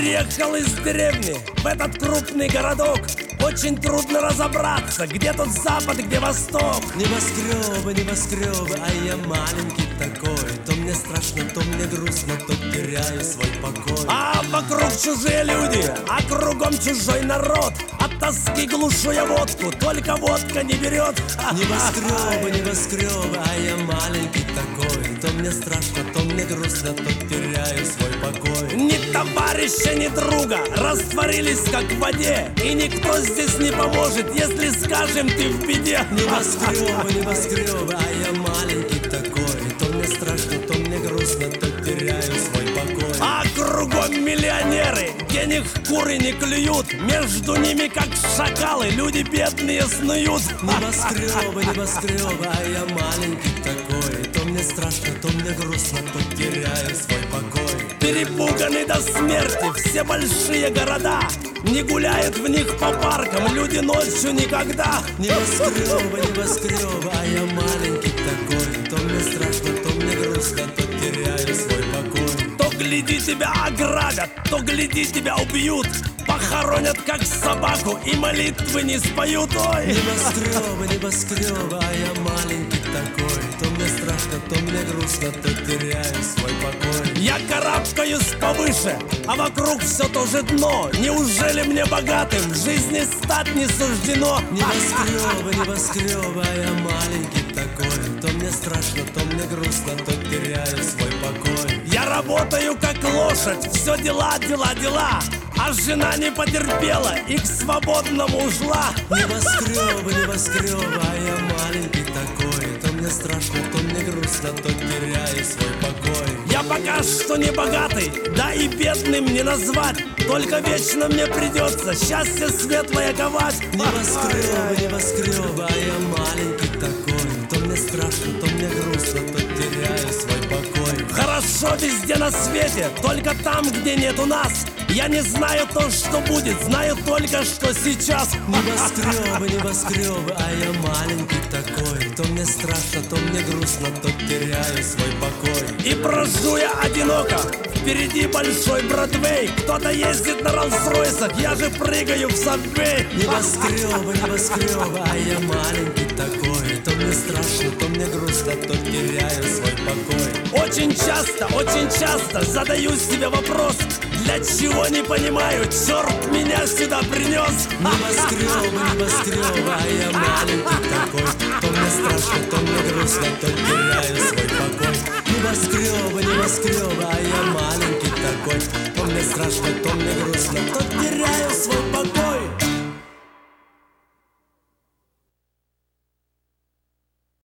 Приехал из деревни в этот крупный городок. Очень трудно разобраться, где тут запад, где восток. Небоскребы, небоскребы, а я маленький такой. То мне страшно, то мне грустно, то теряю свой покой. А вокруг чужие люди, а кругом чужой народ. От тоски глушу я водку, только водка не берет. Небоскребы, небоскребы, а я маленький такой. То мне страшно, то мне грустно, то теряю свой покой. Ни товарища, ни друга растворились как в воде. И никто здесь не поможет, если скажем, ты в беде. Небоскребы, небоскребы, а я маленький такой. То мне страшно, то мне грустно, то теряю свой покой. А кругом миллионеры, денег куры не клюют. Между ними, как шакалы, люди бедные снуют. Небоскребы, небоскребы, а я маленький такой. То мне страшно, то мне грустно, то теряю свой покой. Перепуганы до смерти все большие города. Не гуляют в них по паркам люди ночью никогда. Небоскребы, небоскребы, а я маленький такой. То мне страшно, то мне грустно, то теряю свой покой. То гляди тебя ограбят, то гляди тебя убьют. Похоронят как собаку и молитвы не споют. Ой! Небоскребы, небоскребы, а я маленький такой. То мне страшно, то мне грустно, то теряю свой покой. Я карабкаюсь повыше, а вокруг все то же дно. Неужели мне богатым в жизни стать не суждено? Небоскребы, небоскребы, а я маленький такой. То мне страшно, то мне грустно, то теряю свой покой. Я работаю как лошадь, все дела, дела, дела. А жена не потерпела и к свободному ушла. Небоскребы, небоскребы, а я маленький такой. То мне страшно, то мне грустно, то теряю свой покой. Я пока что не богатый, да и бедным не назвать. Только вечно мне придется счастье светлое ковать. Небоскребы, небоскребы, а я маленький такой. То мне страшно, то мне грустно, то теряю свой покой. Хорошо везде на свете, только там, где нету нас. Я не знаю то, что будет, знаю только, что сейчас. Небоскребы, небоскребы, а я маленький такой. То мне страшно, то мне грустно, то теряю свой покой. И брожу я одиноко, впереди большой Бродвей. Кто-то ездит на Роллс-Ройсах, я же прыгаю в Сабвей. Небоскребы, небоскребы, а я маленький такой. То мне страшно, то мне грустно, то теряю свой покой. Очень часто задаю себе вопрос: для чего не понимаю, черт меня сюда принес. Небоскребы, небоскребы, а я маленький такой. То мне страшно, то мне грустно, то теряю свой покой. Небоскребы, небоскребы, а я маленький такой. То мне страшно, то мне грустно, то теряю свой покой.